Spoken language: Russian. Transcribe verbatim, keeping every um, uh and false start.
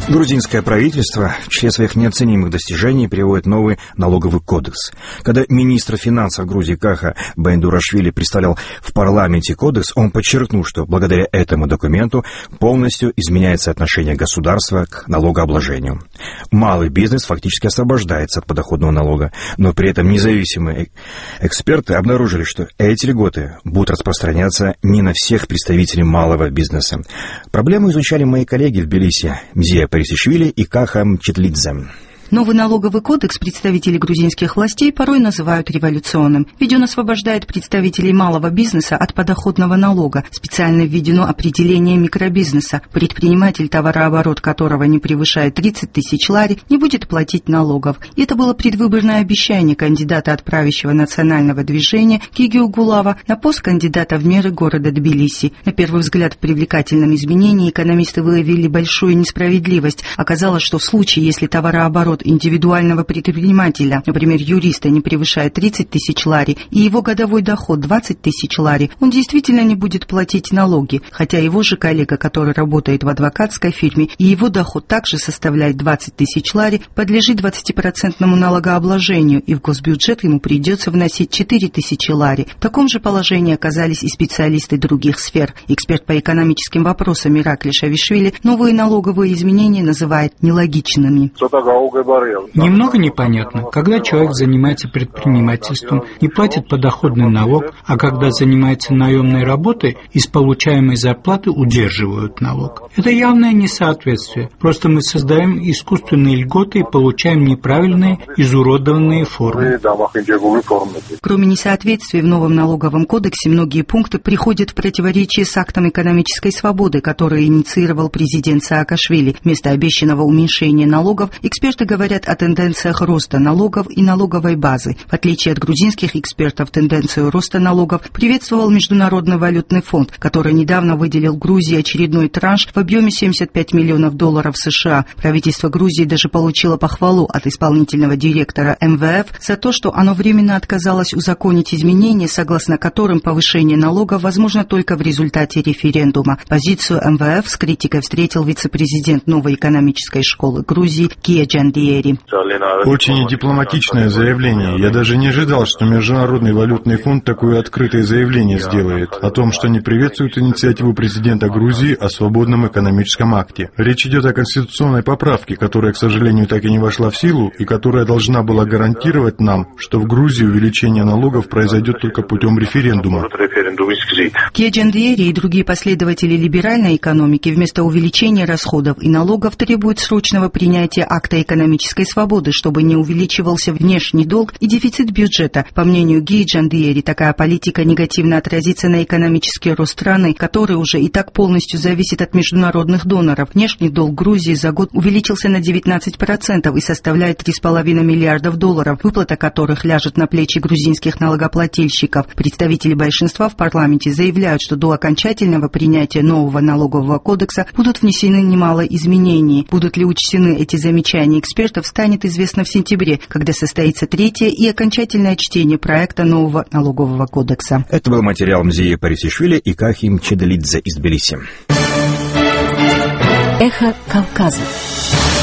Грузинское правительство в числе своих неоценимых достижений приводит новый налоговый кодекс. Когда министр финансов Грузии Каха Бендурашвили представлял в парламенте кодекс, он подчеркнул, что благодаря этому документу полностью изменяется отношение государства к налогообложению. Малый бизнес фактически освобождается от подоходного налога, но при этом независимые эксперты обнаружили, что эти льготы будут распространяться не на всех представителей малого бизнеса. Проблему изучали мои коллеги в Тбилиси Мзия Парисишвили и Каха Мчедлидзе. Новый налоговый кодекс представители грузинских властей порой называют революционным, ведь он освобождает представителей малого бизнеса от подоходного налога. Специально введено определение микробизнеса. Предприниматель, товарооборот которого не превышает тридцать тысяч лари, не будет платить налогов. И это было предвыборное обещание кандидата от правящего национального движения Гигио Гулава на пост кандидата в мэры города Тбилиси. На первый взгляд в привлекательном изменении экономисты выявили большую несправедливость. Оказалось, что в случае, если товарооборот индивидуального предпринимателя, например, юриста, не превышает тридцать тысяч лари, и его годовой доход двадцать тысяч лари, он действительно не будет платить налоги, хотя его же коллега, который работает в адвокатской фирме, и его доход также составляет двадцать тысяч лари, подлежит двадцатипроцентному налогообложению, и в госбюджет ему придется вносить четыре тысячи лари. В таком же положении оказались и специалисты других сфер. Эксперт по экономическим вопросам Иракли Шавишвили новые налоговые изменения называет нелогичными. Немного непонятно, когда человек занимается предпринимательством, не платит подоходный налог, а когда занимается наемной работой, из получаемой зарплаты удерживают налог. Это явное несоответствие. Просто мы создаем искусственные льготы и получаем неправильные, изуродованные формы. Кроме несоответствия в новом налоговом кодексе, многие пункты приходят в противоречие с актом экономической свободы, который инициировал президент Саакашвили. Вместо обещанного уменьшения налогов эксперты говорят о тенденциях роста налогов и налоговой базы. В отличие от грузинских экспертов, тенденцию роста налогов приветствовал Международный валютный фонд, который недавно выделил Грузии очередной транш в объеме семьдесят пять миллионов долларов США. Правительство Грузии даже получило похвалу от исполнительного директора эм вэ эф за то, что оно временно отказалось узаконить изменения, согласно которым повышение налогов возможно только в результате референдума. Позицию эм вэ эф с критикой встретил вице-президент новой экономической школы Грузии Кия Джандиери. Очень дипломатичное заявление. Я даже не ожидал, что Международный валютный фонд такое открытое заявление сделает о том, что не приветствует инициативу президента Грузии о свободном экономическом акте. Речь идет о конституционной поправке, которая, к сожалению, так и не вошла в силу и которая должна была гарантировать нам, что в Грузии увеличение налогов произойдет только путем референдума. Кия Джандиери и другие последователи либеральной экономики вместо увеличения расходов и налогов требуют срочного принятия акта экономической свободы, чтобы не увеличивался внешний долг и дефицит бюджета. По мнению Кии Джандиери, такая политика негативно отразится на экономический рост страны, который уже и так полностью зависит от международных доноров. Внешний долг Грузии за год увеличился на девятнадцать процентов и составляет три с половиной миллиардов долларов, выплата которых ляжет на плечи грузинских налогоплательщиков. Представители большинства в парламенте заявляют, что до окончательного принятия нового налогового кодекса будут внесены немало изменений. Будут ли учтены эти замечания экспертов, станет известно в сентябре, когда состоится третье и окончательное чтение проекта нового налогового кодекса. Это был материал Мзии Парисишвили и Кахи Мчедлидзе из Тбилиси. Эхо Кавказа.